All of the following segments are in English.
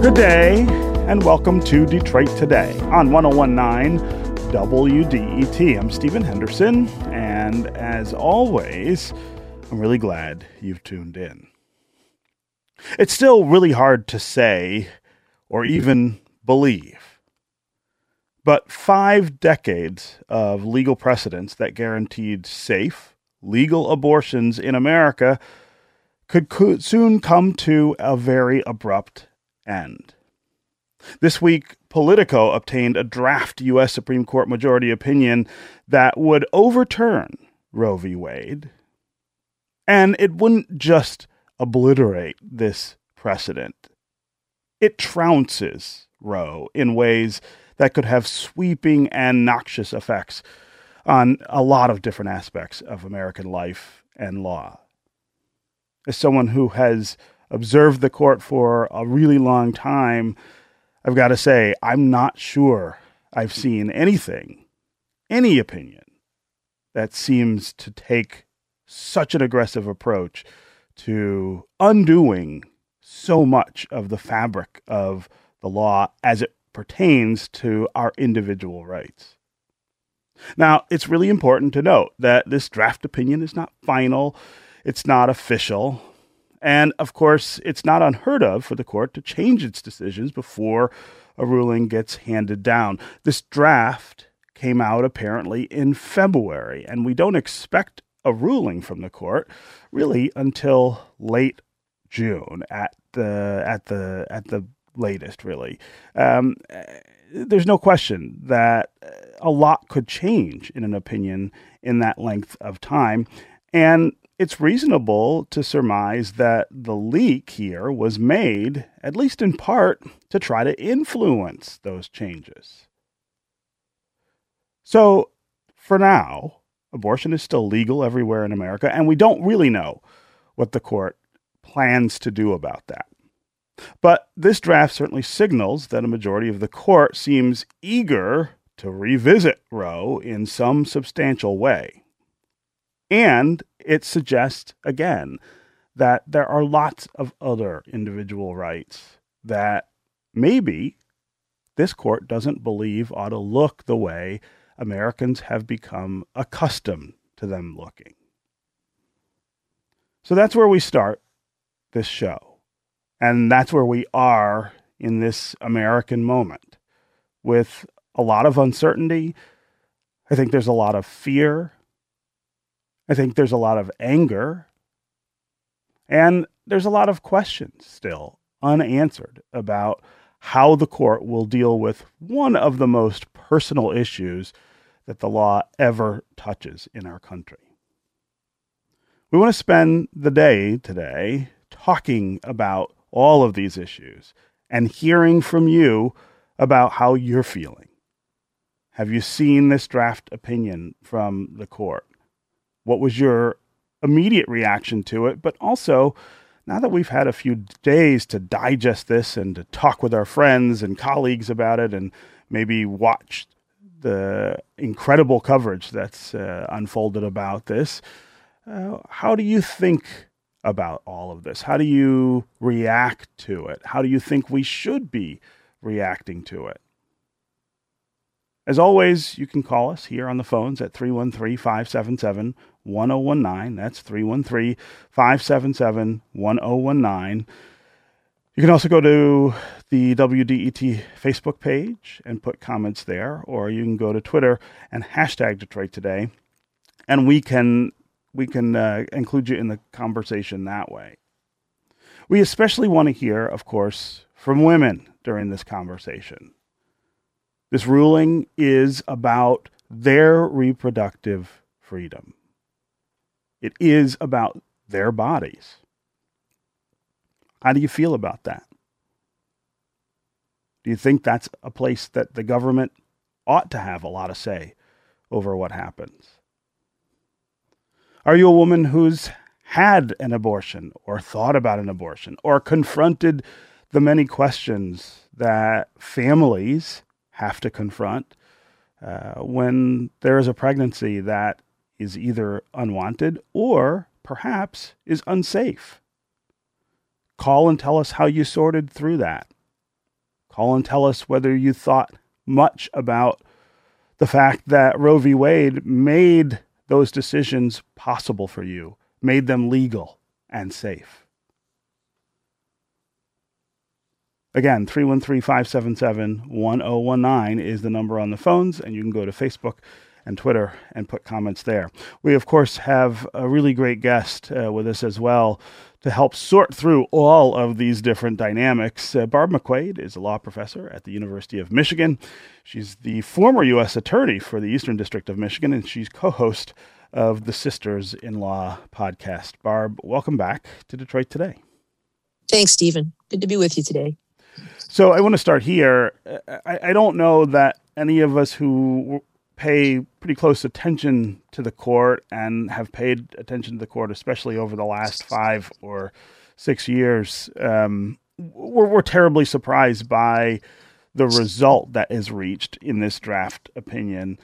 Good day, and welcome to Detroit Today on 101.9 WDET. I'm Stephen Henderson, and as always, I'm really glad you've tuned in. It's still really hard to say or even believe, but 5 decades of legal precedents that guaranteed safe, legal abortions in America could soon come to a very abrupt end. This week, Politico obtained a draft U.S. Supreme Court majority opinion that would overturn Roe v. Wade. And it wouldn't just obliterate this precedent. It trounces Roe in ways that could have sweeping and noxious effects on a lot of different aspects of American life and law. As someone who has observed the court for a really long time, I've got to say, I'm not sure I've seen any opinion that seems to take such an aggressive approach to undoing so much of the fabric of the law as it pertains to our individual rights. Now, it's really important to note that this draft opinion is not final, it's not official, and of course, it's not unheard of for the court to change its decisions before a ruling gets handed down. This draft came out apparently in February, and we don't expect a ruling from the court really until late June at the latest, really. There's no question that a lot could change in an opinion in that length of time, and it's reasonable to surmise that the leak here was made, at least in part, to try to influence those changes. So, for now, abortion is still legal everywhere in America, and we don't really know what the court plans to do about that. But this draft certainly signals that a majority of the court seems eager to revisit Roe in some substantial way. And it suggests, again, that there are lots of other individual rights that maybe this court doesn't believe ought to look the way Americans have become accustomed to them looking. So that's where we start this show. And that's where we are in this American moment. With a lot of uncertainty, I think there's a lot of fear. I think there's a lot of anger, and there's a lot of questions still unanswered about how the court will deal with one of the most personal issues that the law ever touches in our country. We want to spend the day today talking about all of these issues and hearing from you about how you're feeling. Have you seen this draft opinion from the court? What was your immediate reaction to it? But also, now that we've had a few days to digest this and to talk with our friends and colleagues about it and maybe watch the incredible coverage that's unfolded about this, how do you think about all of this? How do you react to it? How do you think we should be reacting to it? As always, you can call us here on the phones at 313-577-1019. That's 313-577-1019. You can also go to the WDET Facebook page and put comments there, or you can go to Twitter and hashtag Detroit Today, and we can include you in the conversation that way. We especially want to hear, of course, from women during this conversation. This ruling is about their reproductive freedom. It is about their bodies. How do you feel about that? Do you think that's a place that the government ought to have a lot of say over what happens? Are you a woman who's had an abortion or thought about an abortion or confronted the many questions that families have to confront when there is a pregnancy that is either unwanted or perhaps is unsafe? Call and tell us how you sorted through that. Call and tell us whether you thought much about the fact that Roe v. Wade made those decisions possible for you, made them legal and safe. Again, 313-577-1019 is the number on the phones, and you can go to Facebook and Twitter and put comments there. We, of course, have a really great guest with us as well to help sort through all of these different dynamics. Barb McQuade is a law professor at the University of Michigan. She's the former U.S. Attorney for the Eastern District of Michigan, and she's co-host of the Sisters-in-Law podcast. Barb, welcome back to Detroit Today. Thanks, Stephen. Good to be with you today. So I want to start here. I don't know that any of us who pay pretty close attention to the court and have paid attention to the court, especially over the last 5 or 6 years, we're terribly surprised by the result that is reached in this draft opinion.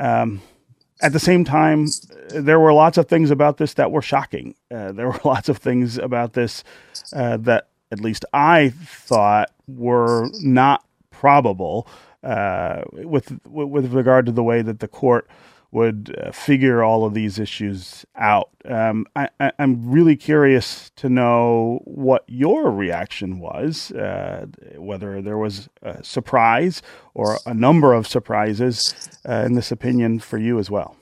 At the same time, there were lots of things about this that were shocking. There were lots of things about this that at least I thought were not probable with regard to the way that the court would figure all of these issues out. I'm really curious to know what your reaction was, whether there was a surprise or a number of surprises in this opinion for you as well.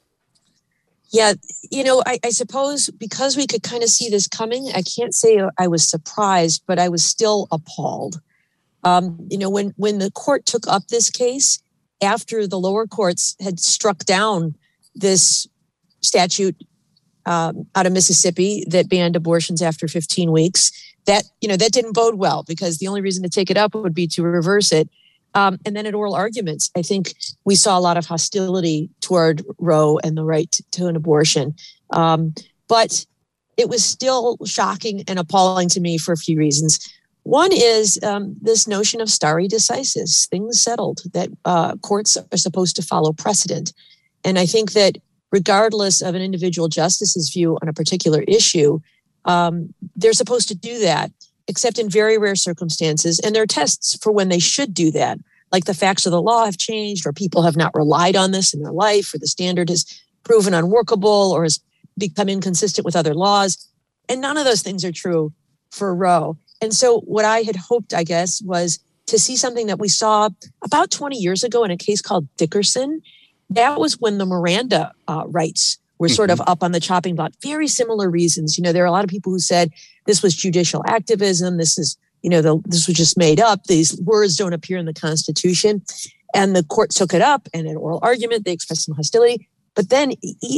Yeah, I suppose because we could kind of see this coming, I can't say I was surprised, but I was still appalled. When the court took up this case, after the lower courts had struck down this statute out of Mississippi that banned abortions after 15 weeks, that didn't bode well, because the only reason to take it up would be to reverse it. And then at oral arguments, I think we saw a lot of hostility toward Roe and the right to an abortion. But it was still shocking and appalling to me for a few reasons. One is this notion of stare decisis, things settled, that courts are supposed to follow precedent. And I think that regardless of an individual justice's view on a particular issue, they're supposed to do that, except in very rare circumstances. And there are tests for when they should do that, like the facts of the law have changed, or people have not relied on this in their life, or the standard has proven unworkable or has become inconsistent with other laws. And none of those things are true for Roe. And so what I had hoped, I guess, was to see something that we saw about 20 years ago in a case called Dickerson. That was when the Miranda rights were sort of up on the chopping block. Very similar reasons. There are a lot of people who said this was judicial activism. This is, this was just made up. These words don't appear in the Constitution. And the court took it up, and in oral argument, they expressed some hostility. But then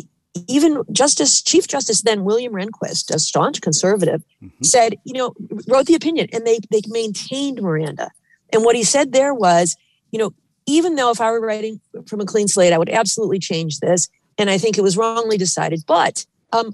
even Chief Justice then William Rehnquist, a staunch conservative, said, wrote the opinion, and they maintained Miranda. And what he said there was, even though if I were writing from a clean slate, I would absolutely change this. And I think it was wrongly decided. But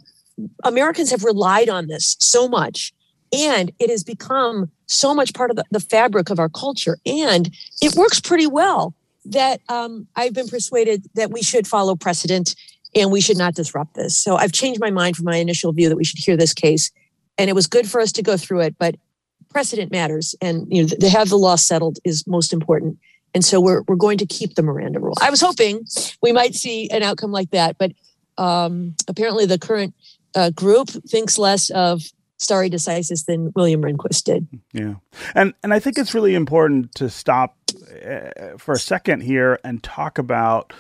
Americans have relied on this so much, and it has become so much part of the fabric of our culture. And it works pretty well that I've been persuaded that we should follow precedent and we should not disrupt this. So I've changed my mind from my initial view that we should hear this case. And it was good for us to go through it, but precedent matters. And to have the law settled is most important. And so we're going to keep the Miranda rule. I was hoping we might see an outcome like that, but apparently the current group thinks less of stare decisis than William Rehnquist did. Yeah. And I think it's really important to stop for a second here and talk about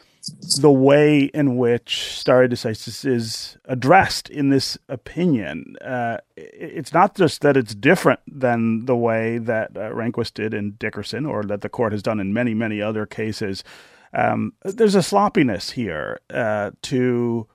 the way in which stare decisis is addressed in this opinion. It's not just that it's different than the way that Rehnquist did in Dickerson, or that the court has done in many, many other cases. There's a sloppiness here to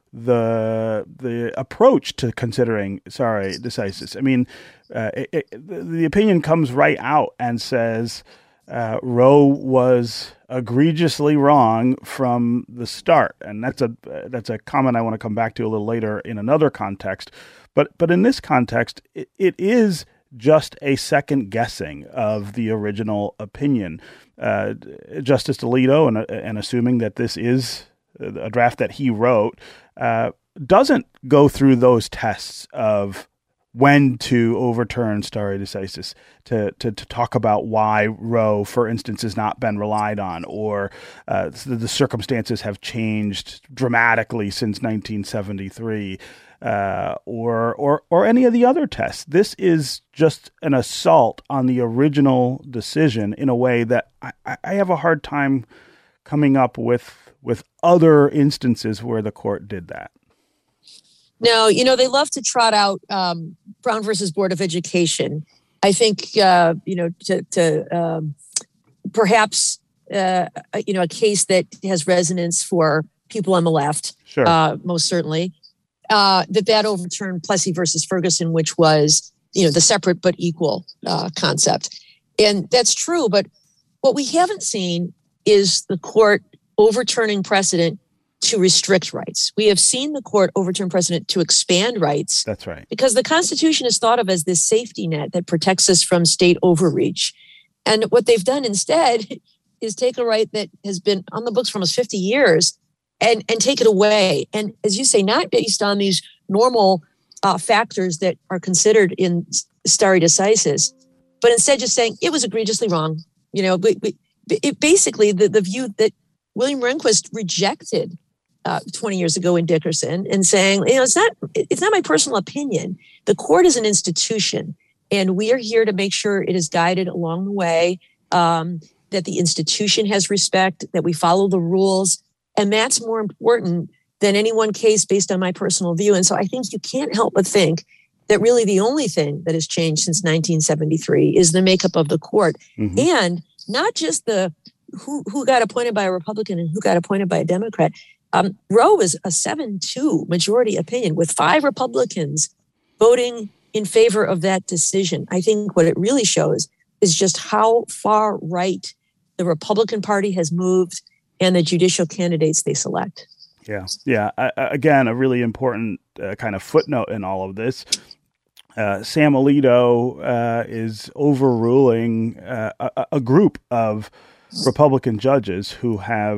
the approach to considering stare decisis. I mean, the opinion comes right out and says Roe was egregiously wrong from the start, and that's a comment I want to come back to a little later in another context. But in this context, it is just a second guessing of the original opinion. Justice Alito, and assuming that this is a draft that he wrote, doesn't go through those tests of when to overturn stare decisis, to talk about why Roe, for instance, has not been relied on, or the circumstances have changed dramatically since 1973, or any of the other tests. This is just an assault on the original decision in a way that I have a hard time coming up with other instances where the court did that. Now, they love to trot out Brown versus Board of Education. I think, perhaps, a case that has resonance for people on the left, sure. Most certainly, that overturned Plessy versus Ferguson, which was, the separate but equal concept. And that's true. But what we haven't seen is the court overturning precedent to restrict rights. We have seen the court overturn precedent to expand rights. That's right. Because the Constitution is thought of as this safety net that protects us from state overreach. And what they've done instead is take a right that has been on the books for almost 50 years and take it away. And as you say, not based on these normal factors that are considered in stare decisis, but instead just saying it was egregiously wrong. Basically the view that William Rehnquist rejected 20 years ago in Dickerson, and saying, it's not my personal opinion. The court is an institution, and we are here to make sure it is guided along the way, that the institution has respect, that we follow the rules. And that's more important than any one case based on my personal view. And so I think you can't help but think that really the only thing that has changed since 1973 is the makeup of the court. Mm-hmm. And not just the who got appointed by a Republican and who got appointed by a Democrat. Roe was a 7-2 majority opinion with 5 Republicans voting in favor of that decision. I think what it really shows is just how far right the Republican Party has moved and the judicial candidates they select. Yeah. Again, a really important kind of footnote in all of this. Sam Alito is overruling a group of Republican judges who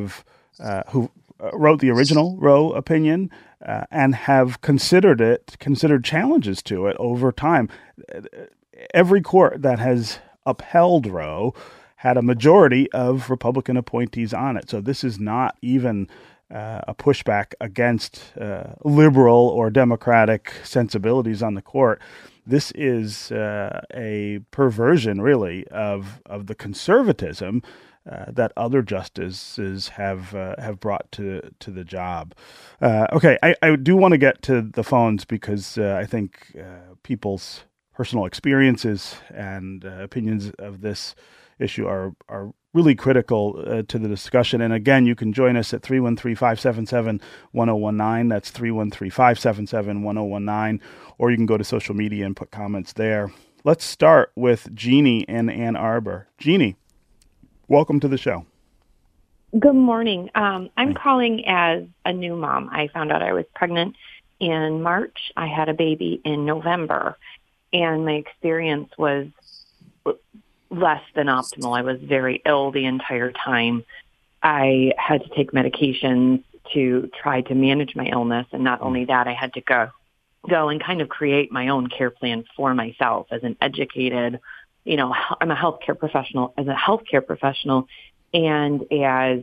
wrote the original Roe opinion and have considered challenges to it over time. Every court that has upheld Roe had a majority of Republican appointees on it. So this is not even a pushback against liberal or democratic sensibilities on the court. This is a perversion, really, of the conservatism that other justices have brought to the job. Okay, I do want to get to the phones because I think people's personal experiences and opinions of this issue are really critical to the discussion. And again, you can join us at 313-577-1019. That's 313-577-1019. Or you can go to social media and put comments there. Let's start with Jeannie in Ann Arbor. Jeannie, welcome to the show. Good morning. I'm calling as a new mom. I found out I was pregnant in March. I had a baby in November, and my experience was less than optimal. I was very ill the entire time. I had to take medications to try to manage my illness, and not only that, I had to go and kind of create my own care plan for myself as an educated, I'm a healthcare professional, and as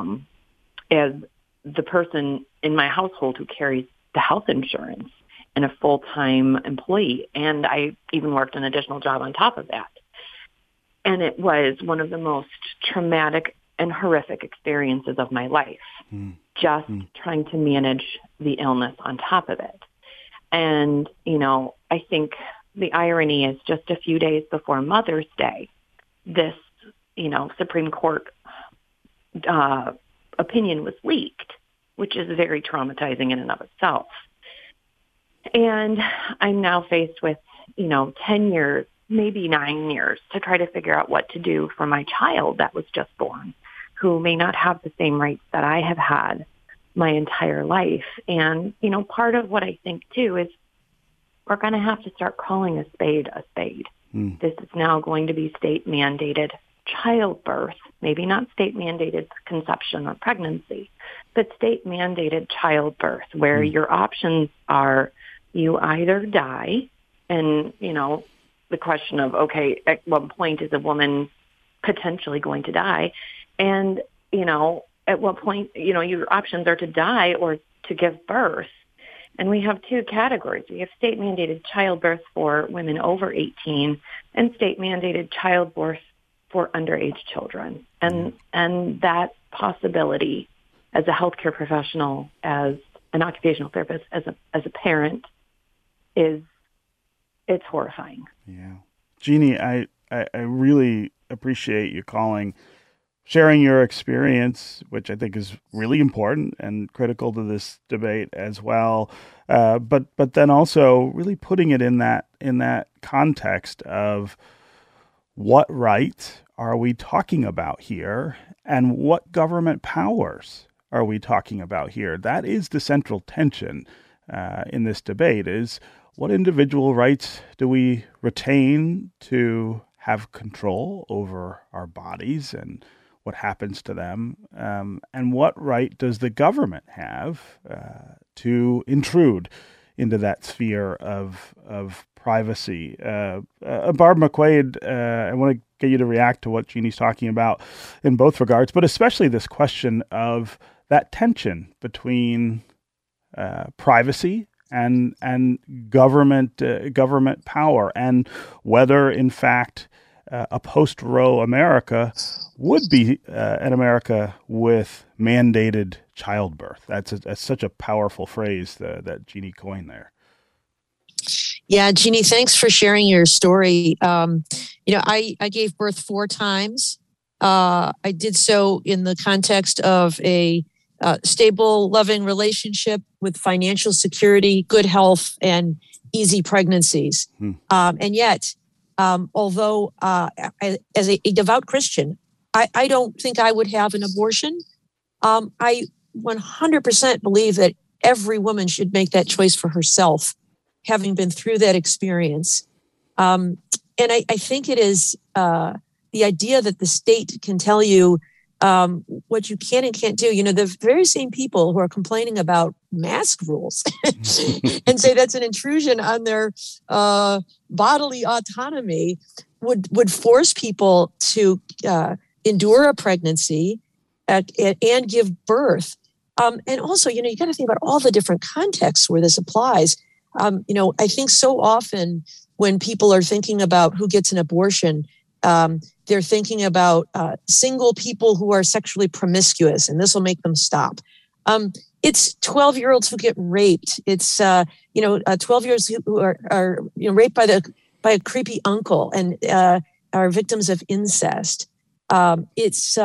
the person in my household who carries the health insurance and a full-time employee. And I even worked an additional job on top of that. And it was one of the most traumatic and horrific experiences of my life, trying to manage the illness on top of it. And, I think the irony is just a few days before Mother's Day, this, Supreme Court opinion was leaked, which is very traumatizing in and of itself. And I'm now faced with, 10 years, maybe 9 years to try to figure out what to do for my child that was just born, who may not have the same rights that I have had my entire life. And, part of what I think, too, is we're going to have to start calling a spade a spade. This is now going to be state-mandated childbirth, maybe not state-mandated conception or pregnancy, but state-mandated childbirth, where your options are you either die And, the question of, okay, at what point is a woman potentially going to die? And, at what point, your options are to die or to give birth. And we have two categories. We have state-mandated childbirth for women over 18 and state-mandated childbirth for underage children. And that possibility as a healthcare professional, as an occupational therapist, as a parent, it's horrifying. Yeah. Jeannie, I really appreciate you sharing your experience, which I think is really important and critical to this debate as well. But then also really putting it in that context of what right are we talking about here, and what government powers are we talking about here? That is the central tension in this debate: is what individual rights do we retain to have control over our bodies and what happens to them, and what right does the government have to intrude into that sphere of privacy? Barb McQuade, I want to get you to react to what Jeannie's talking about in both regards, but especially this question of that tension between privacy and government power, and whether in fact a post-Roe America would be an America with mandated childbirth. That's such a powerful phrase that Jeannie coined there. Yeah, Jeannie, thanks for sharing your story. I gave birth 4 times. I did so in the context of a stable, loving relationship with financial security, good health, and easy pregnancies. And yet, although as a devout Christian, I don't think I would have an abortion. I 100% believe that every woman should make that choice for herself, having been through that experience. And I think it is the idea that the state can tell you what you can and can't do. The very same people who are complaining about mask rules and say that's an intrusion on their bodily autonomy would force people to endure a pregnancy and give birth. And also, you got to think about all the different contexts where this applies. I think so often when people are thinking about who gets an abortion, they're thinking about single people who are sexually promiscuous, and this will make them stop. It's 12-year-olds who get raped. It's 12-year-olds who are raped by a creepy uncle and are victims of incest. It's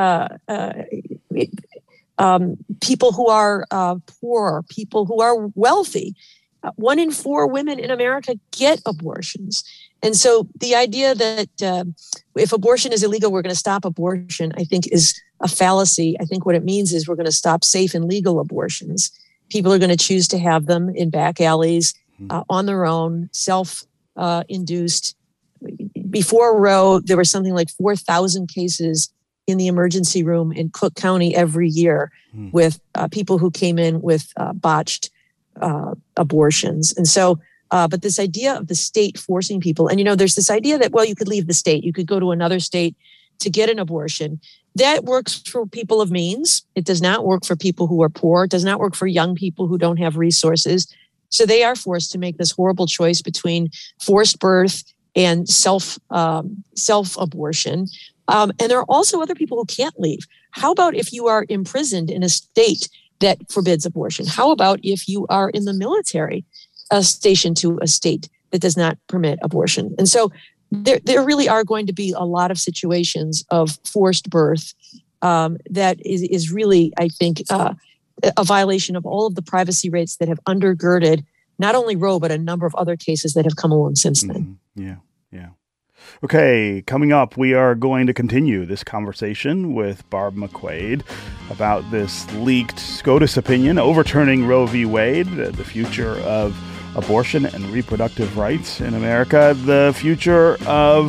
people who are poor, people who are wealthy. 1 in 4 women in America get abortions. And so the idea that if abortion is illegal, we're going to stop abortion, I think is a fallacy. I think what it means is we're going to stop safe and legal abortions. People are going to choose to have them in back alleys, on their own, self-induced. Before Roe, there were something like 4,000 cases in the emergency room in Cook County every year with people who came in with botched abortions. And so, but this idea of the state forcing people, and there's this idea that, well, you could leave the state, you could go to another state to get an abortion. That works for people of means. It does not work for people who are poor. It does not work for young people who don't have resources. So they are forced to make this horrible choice between forced birth and self abortion. And there are also other people who can't leave. How about if you are imprisoned in a state that forbids abortion? How about if you are in the military, stationed to a state that does not permit abortion? And so there really are going to be a lot of situations of forced birth that is really, I think, a violation of all of the privacy rights that have undergirded not only Roe, but a number of other cases that have come along since then. Yeah. Okay, coming up, we are going to continue this conversation with Barb McQuade about this leaked SCOTUS opinion overturning Roe v. Wade, the future of abortion and reproductive rights in America, the future of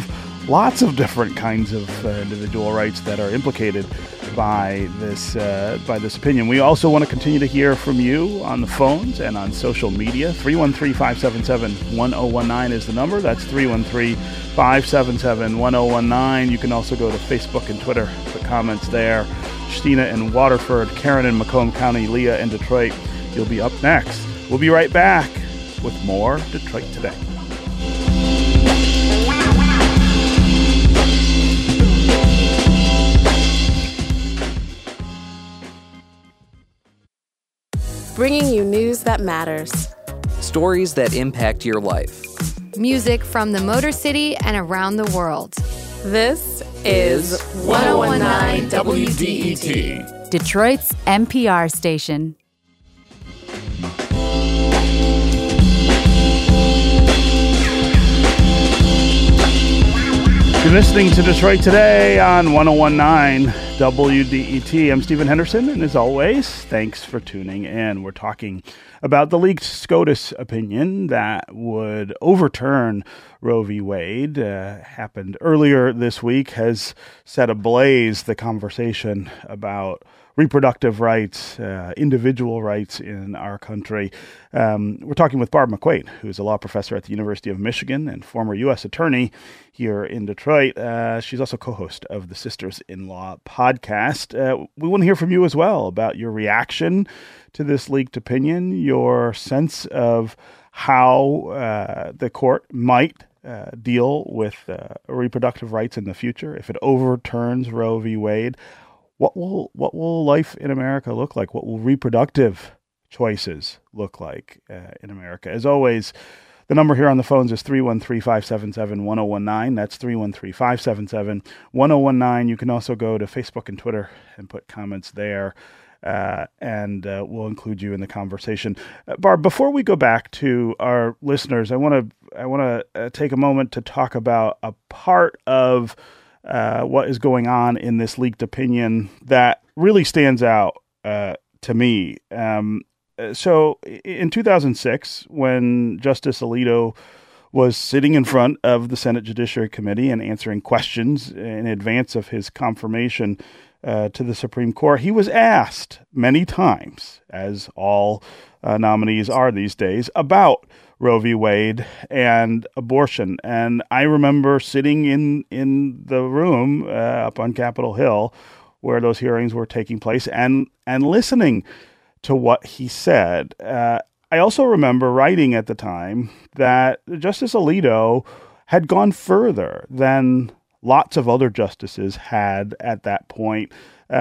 lots of different kinds of individual rights that are implicated by this opinion. We also want to continue to hear from you on the phones and on social media. 313-577-1019 is the number. That's 313-577-1019. You can also go to Facebook and Twitter, put comments there. Stina in Waterford, Karen in Macomb County, Leah in Detroit. You'll be up next. We'll be right back with more Detroit Today. Bringing you news that matters. Stories that impact your life. Music from the Motor City and around the world. This is 1019 WDET, Detroit's NPR station. You're listening to Detroit Today on 1019 WDET. I'm Stephen Henderson, and as always, thanks for tuning in. We're talking about the leaked SCOTUS opinion that would overturn Roe v. Wade. Happened earlier this week, has set ablaze the conversation about reproductive rights, individual rights in our country. We're talking with Barb McQuade, who's a law professor at the University of Michigan and former U.S. attorney here in Detroit. She's also co-host of the Sisters-in-Law podcast. We want to hear from you as well about your reaction to this leaked opinion, your sense of how the court might deal with reproductive rights in the future if it overturns Roe v. Wade. What will life in America look like? What will reproductive choices look like in America? As always, the number here on the phones is 313-577-1019. That's 313-577-1019. You can also go to Facebook and Twitter and put comments there, and we'll include you in the conversation. Barb, before we go back to our listeners, I want to take a moment to talk about a part of what is going on in this leaked opinion that really stands out to me. So in 2006, when Justice Alito was sitting in front of the Senate Judiciary Committee and answering questions in advance of his confirmation to the Supreme Court, he was asked many times, as all nominees are these days, about Roe v. Wade and abortion. And I remember sitting in the room up on Capitol Hill where those hearings were taking place and listening to what he said. I also remember writing at the time that Justice Alito had gone further than lots of other justices had at that point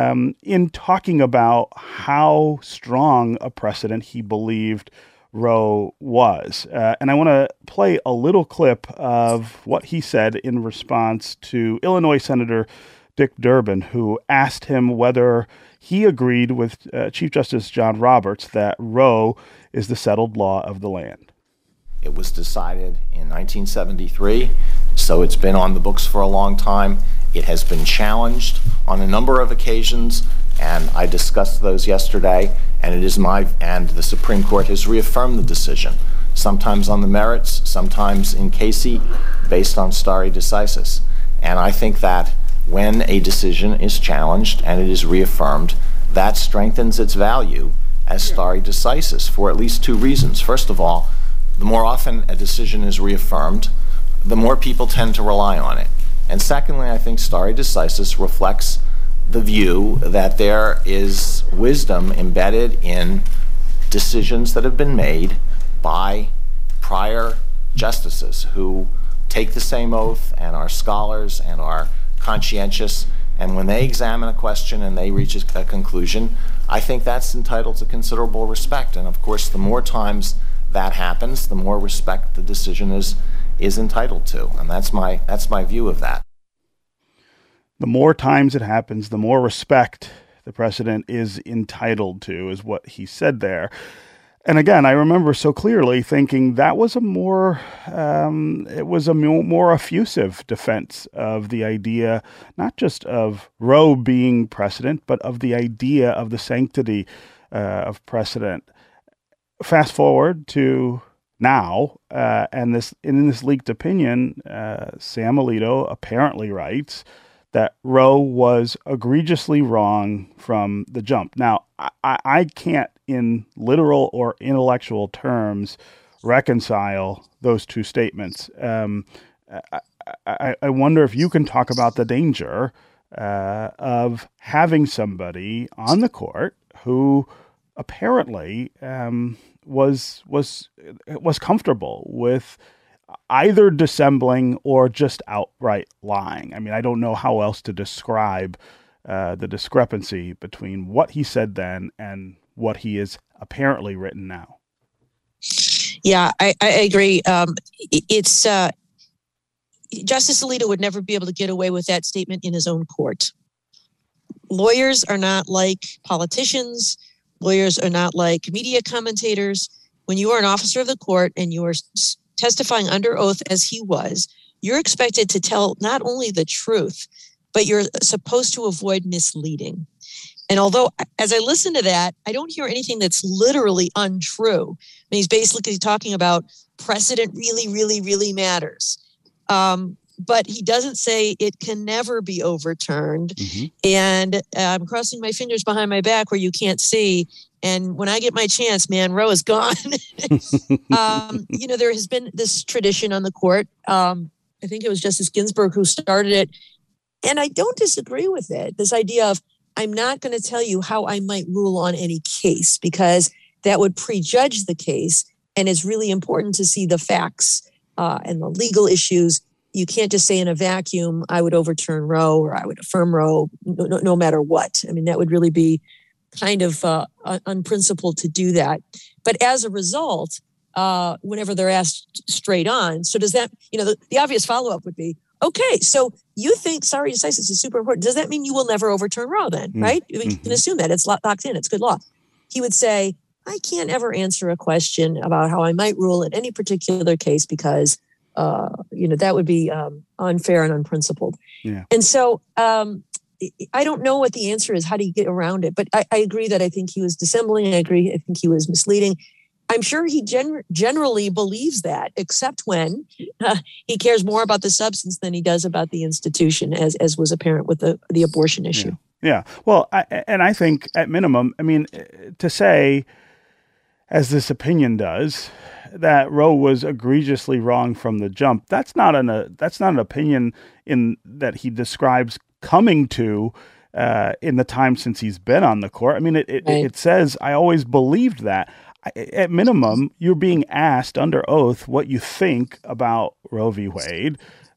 in talking about how strong a precedent he believed Roe was. And I want to play a little clip of what he said in response to Illinois Senator Dick Durbin, who asked him whether he agreed with Chief Justice John Roberts that Roe is the settled law of the land. It was decided in 1973, so it's been on the books for a long time. It has been challenged on a number of occasions, and I discussed those yesterday, and the Supreme Court has reaffirmed the decision, sometimes on the merits, sometimes in Casey, based on stare decisis. And I think that when a decision is challenged and it is reaffirmed, that strengthens its value as stare decisis for at least two reasons. First of all, the more often a decision is reaffirmed, the more people tend to rely on it. And secondly, I think stare decisis reflects the view that there is wisdom embedded in decisions that have been made by prior justices who take the same oath and are scholars and are conscientious. And when they examine a question and they reach a conclusion, I think that's entitled to considerable respect. And of course, the more times that happens, the more respect the decision is entitled to. And that's my view of that. The more times it happens, the more respect the precedent is entitled to, is what he said there. And again, I remember so clearly thinking that was a more effusive defense of the idea, not just of Roe being precedent, but of the idea of the sanctity of precedent. Fast forward to now, and in this leaked opinion, Sam Alito apparently writes that Roe was egregiously wrong from the jump. Now, I can't, in literal or intellectual terms, reconcile those two statements. I wonder if you can talk about the danger of having somebody on the court who apparently was comfortable with either dissembling or just outright lying. I mean, I don't know how else to describe the discrepancy between what he said then and what he is apparently written now. Yeah, I agree. It's Justice Alito would never be able to get away with that statement in his own court. Lawyers are not like politicians. Lawyers are not like media commentators. When you are an officer of the court and you are testifying under oath as he was, you're expected to tell not only the truth, but you're supposed to avoid misleading. And although, as I listen to that, I don't hear anything that's literally untrue. I mean, he's basically talking about precedent really, really, really matters. But he doesn't say it can never be overturned. Mm-hmm. And I'm crossing my fingers behind my back where you can't see. And when I get my chance, man, Roe is gone. There has been this tradition on the court. I think it was Justice Ginsburg who started it. And I don't disagree with it. This idea of, I'm not going to tell you how I might rule on any case because that would prejudge the case. And it's really important to see the facts and the legal issues. You can't just say in a vacuum, I would overturn Roe or I would affirm Roe, no matter what. I mean, that would really be kind of unprincipled to do that. But as a result, whenever they're asked straight on, so does that, the obvious follow-up would be, okay, so you think stare decisis is super important. Does that mean you will never overturn Roe then, right? We can assume that. It's locked in. It's good law. He would say, I can't ever answer a question about how I might rule in any particular case because, that would be unfair and unprincipled. Yeah. And so I don't know what the answer is. How do you get around it? But I agree that I think he was dissembling. I think he was misleading. I'm sure he generally believes that, except when he cares more about the substance than he does about the institution, as was apparent with the abortion issue. Yeah. Well, I think at minimum, I mean, to say, as this opinion does, that Roe was egregiously wrong from the jump, that's not an opinion in that he describes coming to in the time since he's been on the court. I mean, it says, I always believed that. At minimum, you're being asked under oath what you think about Roe v. Wade.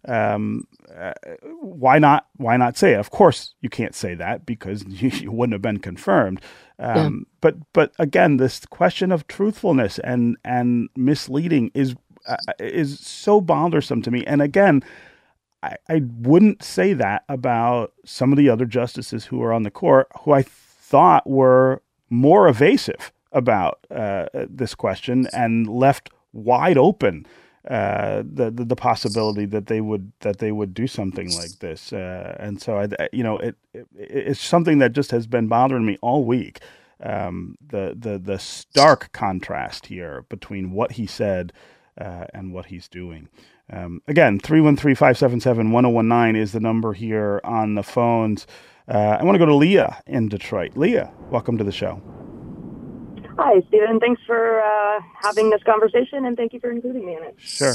Why not say it? Of course, you can't say that because you wouldn't have been confirmed. But again, this question of truthfulness and misleading is so bothersome to me. And again, I wouldn't say that about some of the other justices who are on the court who I thought were more evasive about this question and left wide open the possibility that they would do something like this. And so it's something that just has been bothering me all week. The stark contrast here between what he said and what he's doing. Again, 313-577-1019 is the number here on the phones. I want to go to Leah in Detroit. Leah, welcome to the show. Hi, Stephen. Thanks for having this conversation, and thank you for including me in it. Sure.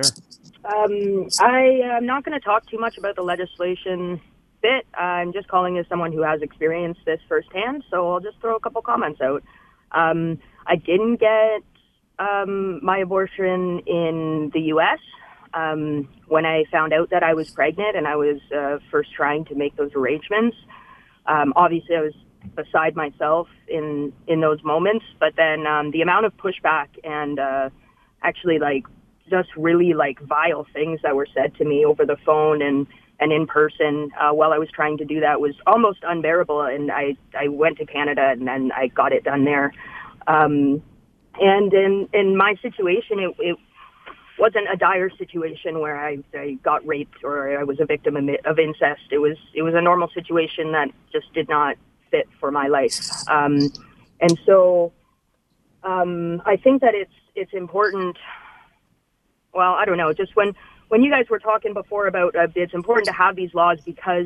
I am not going to talk too much about the legislation bit. I'm just calling as someone who has experienced this firsthand, so I'll just throw a couple comments out. I didn't get my abortion in the U.S. When I found out that I was pregnant and I was first trying to make those arrangements. Obviously, I was beside myself in those moments, but then the amount of pushback and actually just really vile things that were said to me over the phone and in person while I was trying to do that was almost unbearable, and I went to Canada and then I got it done there. And in my situation, it wasn't a dire situation where I got raped or I was a victim of incest. It was a normal situation that just did not fit for my life. And so I think that it's important. Well, I don't know. Just when you guys were talking before about it's important to have these laws because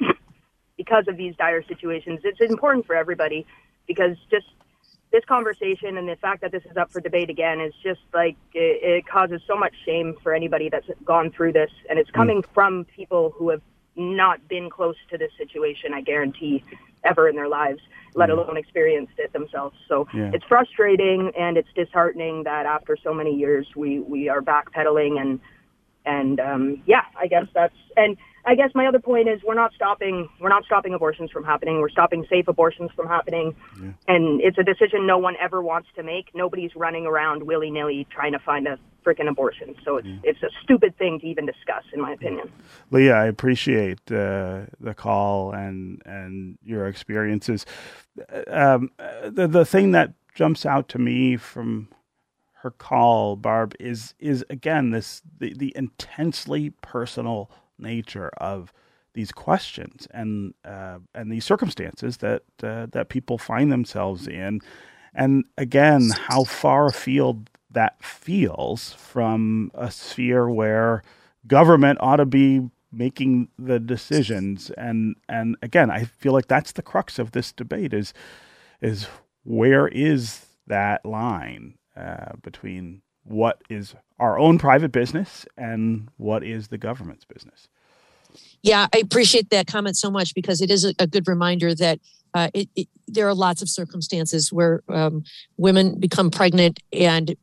of these dire situations. It's important for everybody because just this conversation and the fact that this is up for debate again is just like it causes so much shame for anybody that's gone through this, and it's coming from people who have not been close to this situation, I guarantee, ever in their lives, let alone experienced it themselves. So it's frustrating and it's disheartening that after so many years we are backpedaling and I guess that's, and I guess my other point is we're not stopping abortions from happening. We're stopping safe abortions from happening. And it's a decision no one ever wants to make. Nobody's running around willy-nilly trying to find a freaking abortion. So it's a stupid thing to even discuss, in my opinion. Leah, I appreciate the call and your experiences. The thing that jumps out to me from her call, Barb, is again the intensely personal nature of these questions and these circumstances that people find themselves in, and again how far afield that feels from a sphere where government ought to be making the decisions. And again, I feel like that's the crux of this debate is where is that line between what is our own private business and what is the government's business. Yeah, I appreciate that comment so much because it is a good reminder that there are lots of circumstances where women become pregnant and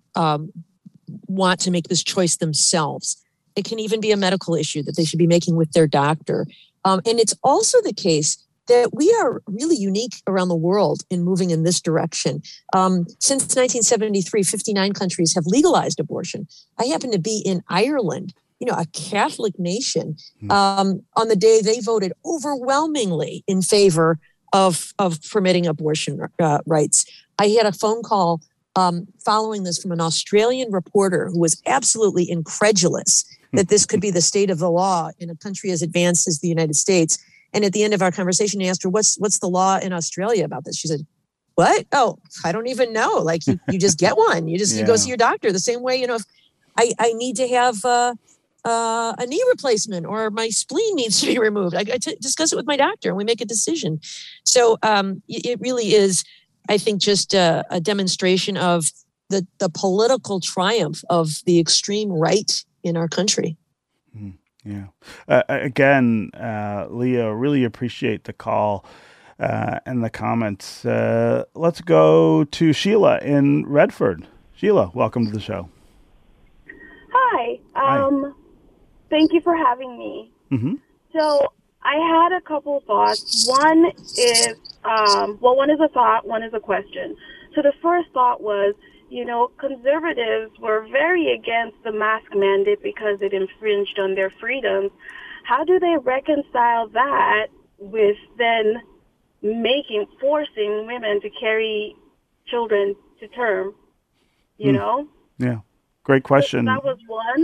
want to make this choice themselves. It can even be a medical issue that they should be making with their doctor. And it's also the case that we are really unique around the world in moving in this direction. Since 1973, 59 countries have legalized abortion. I happen to be in Ireland, a Catholic nation, on the day they voted overwhelmingly in favor of permitting abortion rights. I had a phone call following this from an Australian reporter who was absolutely incredulous that this could be the state of the law in a country as advanced as the United States. And at the end of our conversation, I asked her, what's the law in Australia about this? She said, what? Oh, I don't even know. Like you just get one. You go see your doctor the same way, if I need to have a knee replacement or my spleen needs to be removed. I discuss it with my doctor and we make a decision. So it really is, I think, just a demonstration of the political triumph of the extreme right in our country. Yeah. Again, Leah, really appreciate the call and the comments. Let's go to Sheila in Redford. Sheila, welcome to the show. Hi. Thank you for having me. Mm-hmm. So I had a couple thoughts. One is, one is a thought, one is a question. So the first thought was, conservatives were very against the mask mandate because it infringed on their freedoms. How do they reconcile that with then forcing women to carry children to term, know? Yeah, great question. So that was one.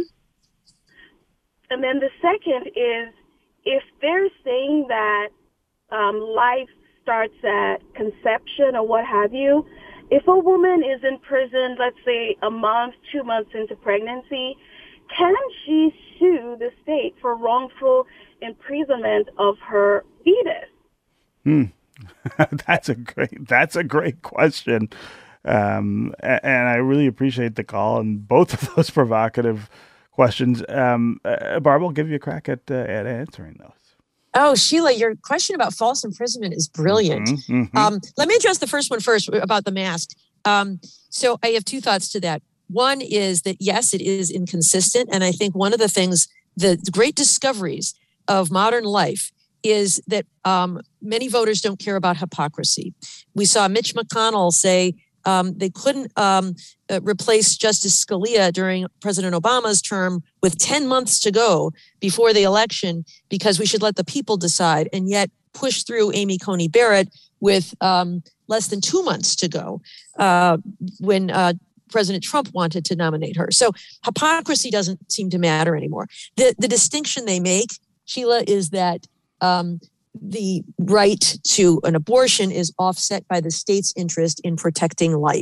And then the second is, if they're saying that life starts at conception or what have you, if a woman is in prison, let's say a month, 2 months into pregnancy, can she sue the state for wrongful imprisonment of her fetus? That's a great question. And I really appreciate the call and both of those provocative questions. Barb, will give you a crack at answering those. Oh, Sheila, your question about false imprisonment is brilliant. Let me address the first one first about the mask. So I have two thoughts to that. One is that, yes, it is inconsistent. And I think one of the things, the great discoveries of modern life is that many voters don't care about hypocrisy. We saw Mitch McConnell say they couldn't replace Justice Scalia during President Obama's term with 10 months to go before the election because we should let the people decide, and yet push through Amy Coney Barrett with less than 2 months to go when President Trump wanted to nominate her. So hypocrisy doesn't seem to matter anymore. The distinction they make, Sheila, is that the right to an abortion is offset by the state's interest in protecting life.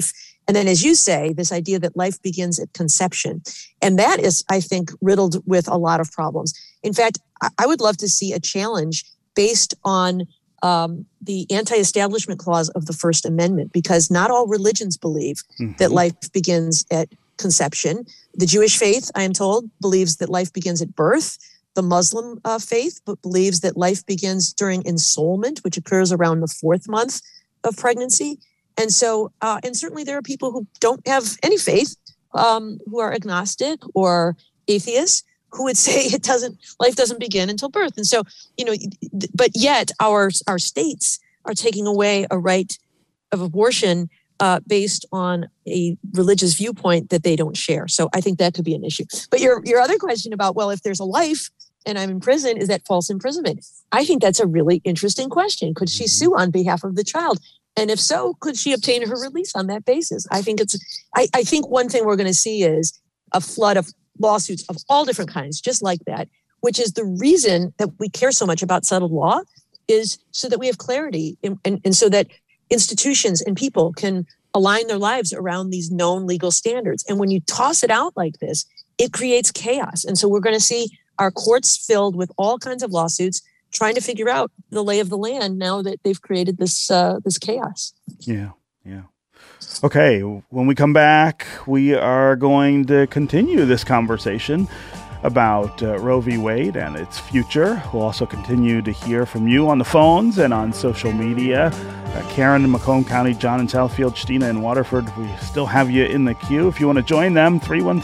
And then, as you say, this idea that life begins at conception. And that is, I think, riddled with a lot of problems. In fact, I would love to see a challenge based on the anti-establishment clause of the First Amendment, because not all religions believe that life begins at conception. The Jewish faith, I am told, believes that life begins at birth. The Muslim faith believes that life begins during ensoulment, which occurs around the 4th month of pregnancy. And so, and certainly there are people who don't have any faith, who are agnostic or atheists, who would say life doesn't begin until birth. And so, but yet our states are taking away a right of abortion based on a religious viewpoint that they don't share. So I think that could be an issue. But your other question about, well, if there's a life and I'm in prison, is that false imprisonment? I think that's a really interesting question. Could she sue on behalf of the child? And if so, could she obtain her release on that basis? I think one thing we're going to see is a flood of lawsuits of all different kinds, just like that, which is the reason that we care so much about settled law, is so that we have clarity and so that institutions and people can align their lives around these known legal standards. And when you toss it out like this, it creates chaos. And so we're going to see our courts filled with all kinds of lawsuits trying to figure out the lay of the land now that they've created this chaos. Yeah. Okay, when we come back, we are going to continue this conversation about Roe v. Wade and its future. We'll also continue to hear from you on the phones and on social media. Karen in Macomb County, John in Southfield, Stina in Waterford. We still have you in the queue. If you want to join them,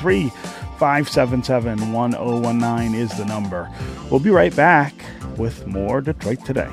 313-577-1019 is the number. We'll be right back with more Detroit Today.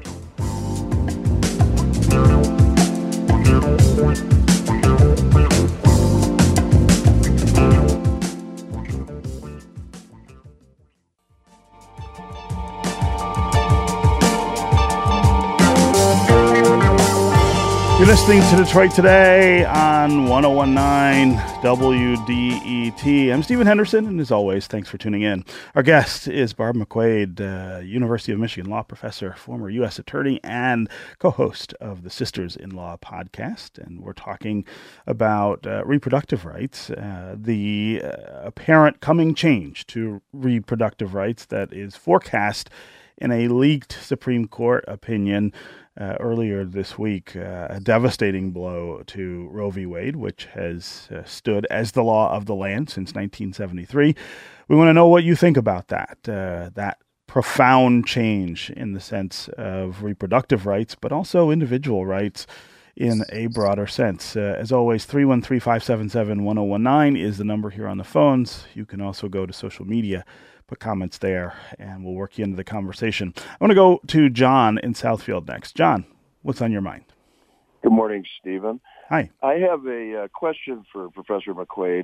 You're listening to Detroit Today on 1019 WDET. I'm Stephen Henderson, and as always, thanks for tuning in. Our guest is Barb McQuade, University of Michigan law professor, former U.S. attorney, and co-host of the Sisters in Law podcast. And we're talking about reproductive rights, the apparent coming change to reproductive rights that is forecast in a leaked Supreme Court opinion earlier this week, a devastating blow to Roe v. Wade, which has stood as the law of the land since 1973. We want to know what you think about that profound change in the sense of reproductive rights, but also individual rights in a broader sense. As always, 313-577-1019 is the number here on the phones. You can also go to social media, put comments there, and we'll work you into the conversation. I want to go to John in Southfield next. John, what's on your mind? Good morning, Stephen. Hi. I have a question for Professor McQuade.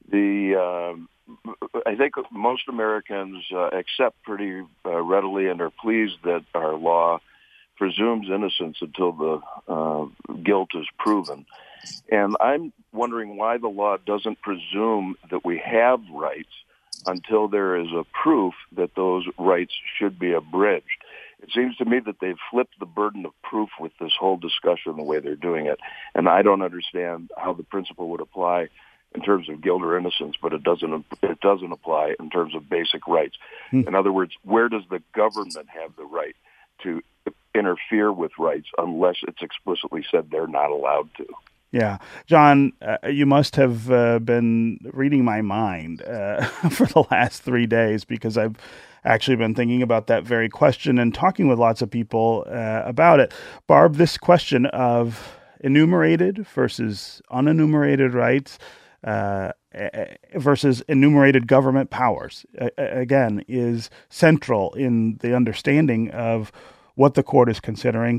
I think most Americans accept pretty readily and are pleased that our law presumes innocence until the guilt is proven. And I'm wondering why the law doesn't presume that we have rights until there is a proof that those rights should be abridged. It seems to me that they've flipped the burden of proof with this whole discussion the way they're doing it. And I don't understand how the principle would apply in terms of guilt or innocence, but it doesn't apply in terms of basic rights. In other words, where does the government have the right to interfere with rights unless it's explicitly said they're not allowed to? Yeah. John, you must have been reading my mind for the last 3 days, because I've actually been thinking about that very question and talking with lots of people about it. Barb, this question of enumerated versus unenumerated rights versus enumerated government powers, again, is central in the understanding of what the court is considering.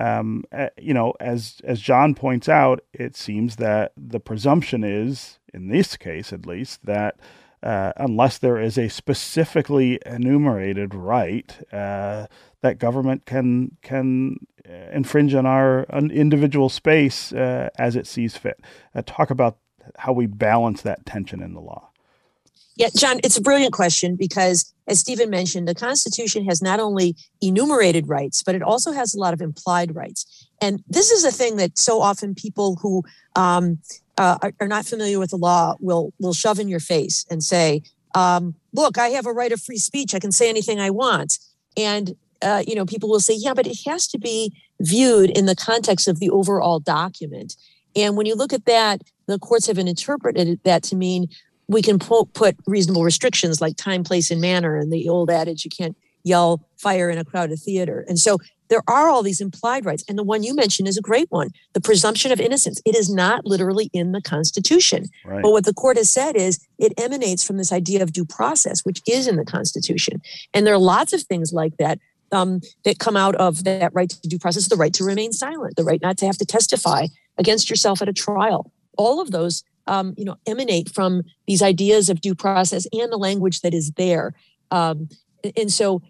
As John points out, it seems that the presumption is, in this case at least, that unless there is a specifically enumerated right, that government can infringe on our individual space as it sees fit. Talk about how we balance that tension in the law. Yeah, John, it's a brilliant question because as Stephen mentioned, the Constitution has not only enumerated rights, but it also has a lot of implied rights. And this is a thing that so often people who are not familiar with the law will shove in your face and say, look, I have a right of free speech. I can say anything I want. And, people will say, yeah, but it has to be viewed in the context of the overall document. And when you look at that, the courts have interpreted that to mean we can put reasonable restrictions like time, place, and manner, and the old adage, you can't yell fire in a crowded theater. And so there are all these implied rights. And the one you mentioned is a great one, the presumption of innocence. It is not literally in the Constitution. Right. But what the court has said is it emanates from this idea of due process, which is in the Constitution. And there are lots of things like that that come out of that right to due process, the right to remain silent, the right not to have to testify against yourself at a trial. All of those emanate from these ideas of due process and the language that is there. And so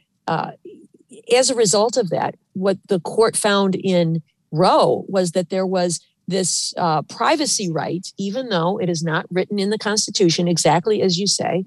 as a result of that, what the court found in Roe was that there was this privacy right, even though it is not written in the Constitution exactly as you say,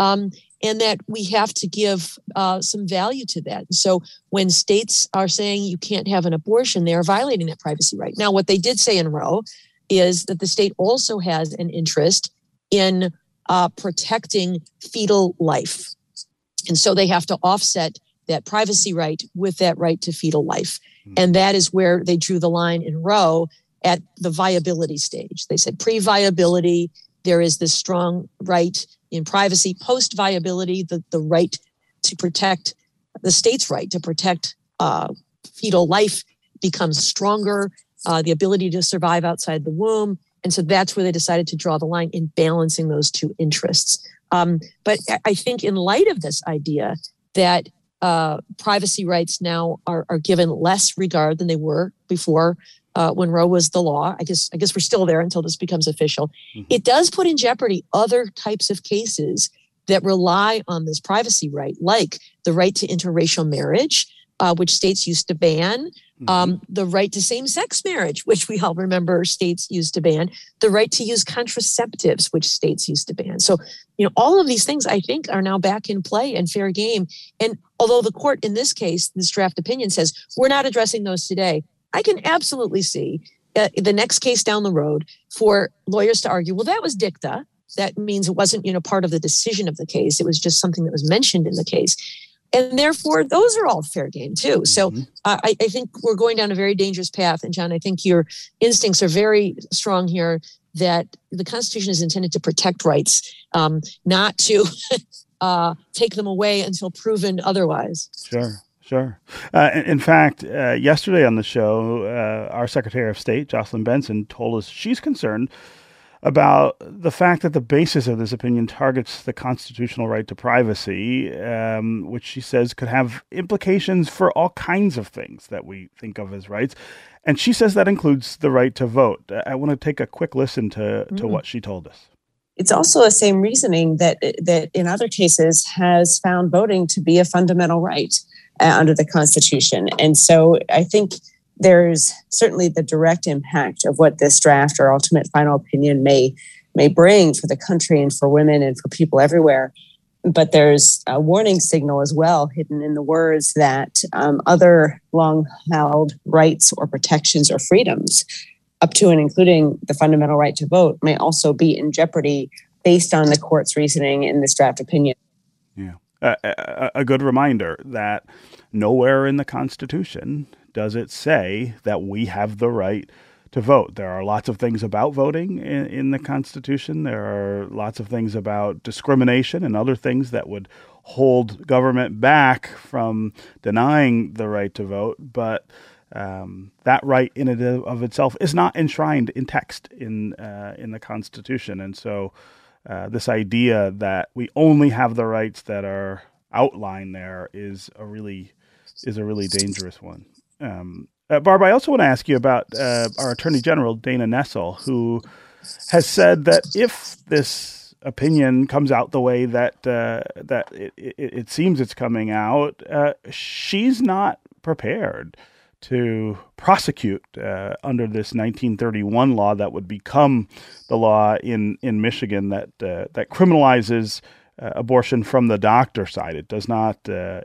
and that we have to give some value to that. So when states are saying you can't have an abortion, they are violating that privacy right. Now, what they did say in Roe is that the state also has an interest in protecting fetal life. And so they have to offset that privacy right with that right to fetal life. And that is where they drew the line in Roe at the viability stage. They said pre-viability, there is this strong right in privacy. Post-viability, the right to protect, the state's right to protect fetal life becomes stronger, the ability to survive outside the womb. And so that's where they decided to draw the line in balancing those two interests. But I think in light of this idea that privacy rights now are given less regard than they were before when Roe was the law. I guess we're still there until this becomes official. Mm-hmm. It does put in jeopardy other types of cases that rely on this privacy right, like the right to interracial marriage, which states used to ban, the right to same-sex marriage, which we all remember states used to ban, the right to use contraceptives, which states used to ban. So, all of these things, I think, are now back in play and fair game. And although the court in this case, this draft opinion says, we're not addressing those today, I can absolutely see the next case down the road for lawyers to argue, well, that was dicta. That means it wasn't, part of the decision of the case. It was just something that was mentioned in the case. And therefore, those are all fair game, too. So I think we're going down a very dangerous path. And John, I think your instincts are very strong here that the Constitution is intended to protect rights, not to take them away until proven otherwise. Sure. In fact, yesterday on the show, our Secretary of State, Jocelyn Benson, told us she's concerned about the fact that the basis of this opinion targets the constitutional right to privacy, which she says could have implications for all kinds of things that we think of as rights. And she says that includes the right to vote. I want to take a quick listen to what she told us. It's also the same reasoning that in other cases has found voting to be a fundamental right under the Constitution. And so I think there's certainly the direct impact of what this draft or ultimate final opinion may bring for the country and for women and for people everywhere. But there's a warning signal as well hidden in the words that other long-held rights or protections or freedoms, up to and including the fundamental right to vote, may also be in jeopardy based on the court's reasoning in this draft opinion. Yeah. A good reminder that nowhere in the Constitution does it say that we have the right to vote. There are lots of things about voting in the Constitution. There are lots of things about discrimination and other things that would hold government back from denying the right to vote. But that right in and of itself is not enshrined in text in the Constitution. And so this idea that we only have the rights that are outlined there is a really dangerous one. Barb, I also want to ask you about our Attorney General, Dana Nessel, who has said that if this opinion comes out the way that it seems it's coming out, she's not prepared to prosecute under this 1931 law that would become the law in Michigan that criminalizes abortion from the doctor side. It does not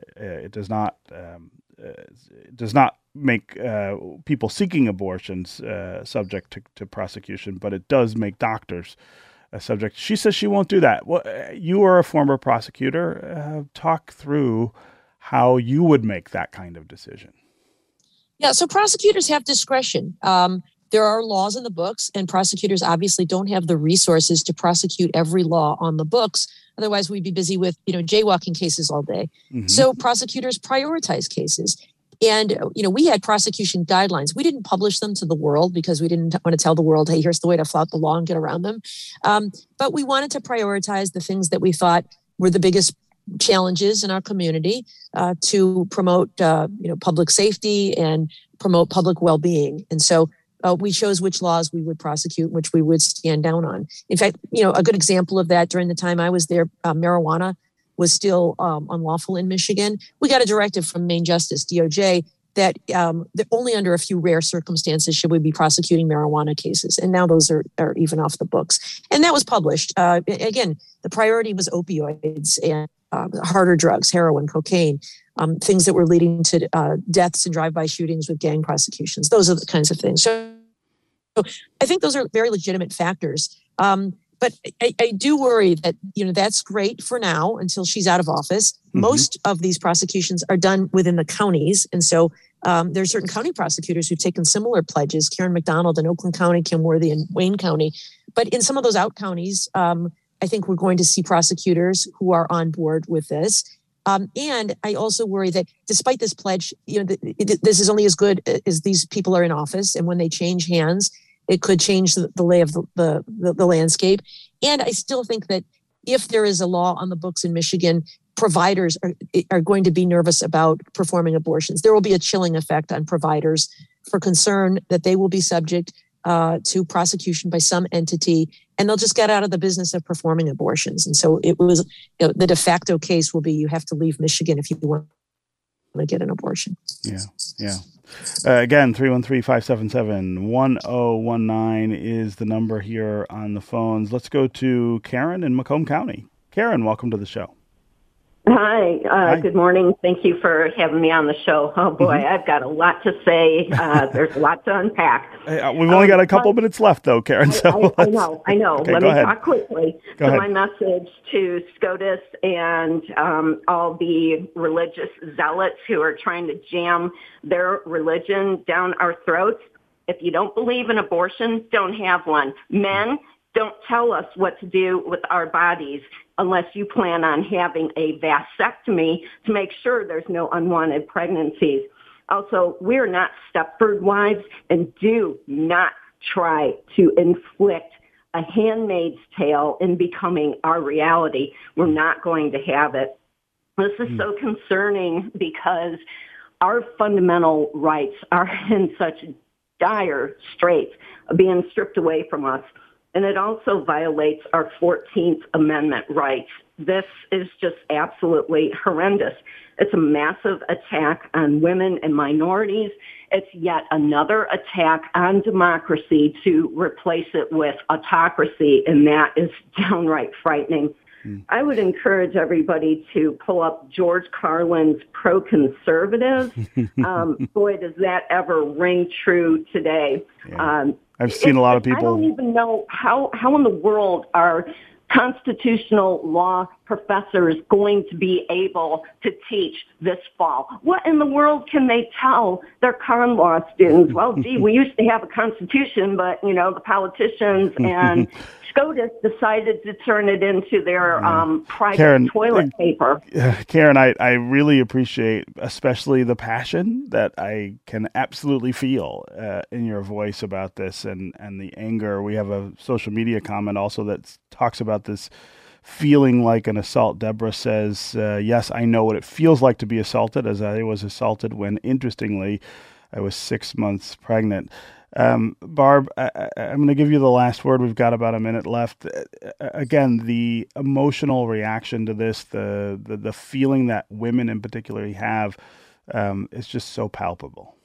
make people seeking abortions subject to prosecution, but it does make doctors subject. She says she won't do that. Well, you are a former prosecutor. Talk through how you would make that kind of decision. Yeah, so prosecutors have discretion. There are laws in the books, and prosecutors obviously don't have the resources to prosecute every law on the books. Otherwise, we'd be busy with, jaywalking cases all day. Mm-hmm. So prosecutors prioritize cases. And, we had prosecution guidelines. We didn't publish them to the world because we didn't want to tell the world, hey, here's the way to flout the law and get around them. But we wanted to prioritize the things that we thought were the biggest challenges in our community to promote, public safety and promote public well-being. And so we chose which laws we would prosecute, which we would stand down on. In fact, a good example of that during the time I was there, marijuana was still unlawful in Michigan. We got a directive from Maine Justice, DOJ, that only under a few rare circumstances should we be prosecuting marijuana cases. And now those are even off the books. And that was published. Again, the priority was opioids and harder drugs, heroin, cocaine, things that were leading to deaths and drive-by shootings with gang prosecutions. Those are the kinds of things. So I think those are very legitimate factors. But I do worry that, that's great for now until she's out of office. Mm-hmm. Most of these prosecutions are done within the counties. And so there's certain county prosecutors who've taken similar pledges, Karen McDonald in Oakland County, Kim Worthy in Wayne County. But in some of those out counties, I think we're going to see prosecutors who are on board with this. And I also worry that despite this pledge, this is only as good as these people are in office. And when they change hands, it could change the lay of the landscape. And I still think that if there is a law on the books in Michigan, providers are going to be nervous about performing abortions. There will be a chilling effect on providers for concern that they will be subject to prosecution by some entity, and they'll just get out of the business of performing abortions. And so it was the de facto case will be you have to leave Michigan if you want to get an abortion. Yeah. Again, 313-577-1019 is the number here on the phones. Let's go to Karen in Macomb County. Karen, welcome to the show. Hi. Good morning. Thank you for having me on the show. Oh, boy, mm-hmm. I've got a lot to say. There's a lot to unpack. We've only got a couple minutes left, though, Karen. So I know. Okay, Let me talk quickly. Go ahead. My message to SCOTUS and all the religious zealots who are trying to jam their religion down our throats, if you don't believe in abortion, don't have one. Men, don't tell us what to do with our bodies unless you plan on having a vasectomy to make sure there's no unwanted pregnancies. Also, we're not Stepford wives, and do not try to inflict a Handmaid's Tale in becoming our reality. We're not going to have it. This is so concerning because our fundamental rights are in such dire straits of being stripped away from us. And it also violates our 14th Amendment rights. This is just absolutely horrendous. It's a massive attack on women and minorities. It's yet another attack on democracy to replace it with autocracy, and that is downright frightening. I would encourage everybody to pull up George Carlin's Pro-Conservative. Boy, does that ever ring true today. Yeah. I've seen a lot of people. I don't even know how in the world are constitutional law professors going to be able to teach this fall? What in the world can they tell their con law students? Well, gee, we used to have a constitution, but, the politicians and SCOTUS decided to turn it into their private toilet paper. Karen, I really appreciate especially the passion that I can absolutely feel in your voice about this and the anger. We have a social media comment also that talks about this feeling like an assault. Deborah says, yes, I know what it feels like to be assaulted, as I was assaulted when, interestingly, I was 6 months pregnant. Barb, I'm going to give you the last word. We've got about a minute left. Again, the emotional reaction to this, the feeling that women in particular have, is just so palpable.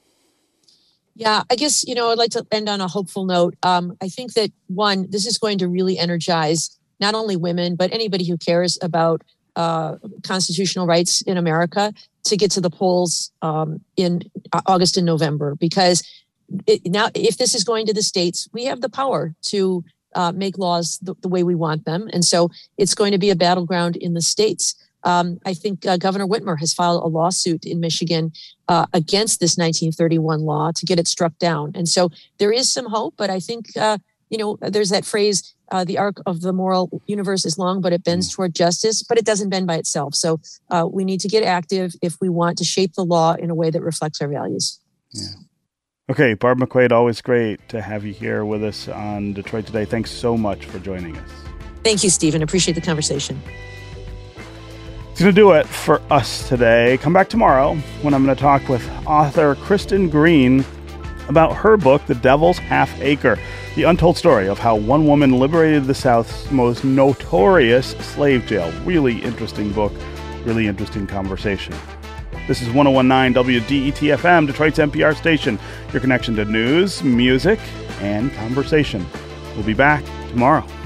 Yeah, I guess, I'd like to end on a hopeful note. I think that, one, this is going to really energize not only women, but anybody who cares about constitutional rights in America to get to the polls in August and November. Because now, if this is going to the states, we have the power to make laws the way we want them. And so it's going to be a battleground in the states. I think Governor Whitmer has filed a lawsuit in Michigan against this 1931 law to get it struck down. And so there is some hope, but I think, there's that phrase, the arc of the moral universe is long, but it bends toward justice, but it doesn't bend by itself. So we need to get active if we want to shape the law in a way that reflects our values. Yeah. Okay, Barb McQuaid, always great to have you here with us on Detroit Today. Thanks so much for joining us. Thank you, Stephen. Appreciate the conversation. It's going to do it for us today. Come back tomorrow when I'm going to talk with author Kristen Green about her book, The Devil's Half Acre, the untold story of how one woman liberated the South's most notorious slave jail. Really interesting book, really interesting conversation. This is 101.9 WDET-FM, Detroit's NPR station, your connection to news, music, and conversation. We'll be back tomorrow.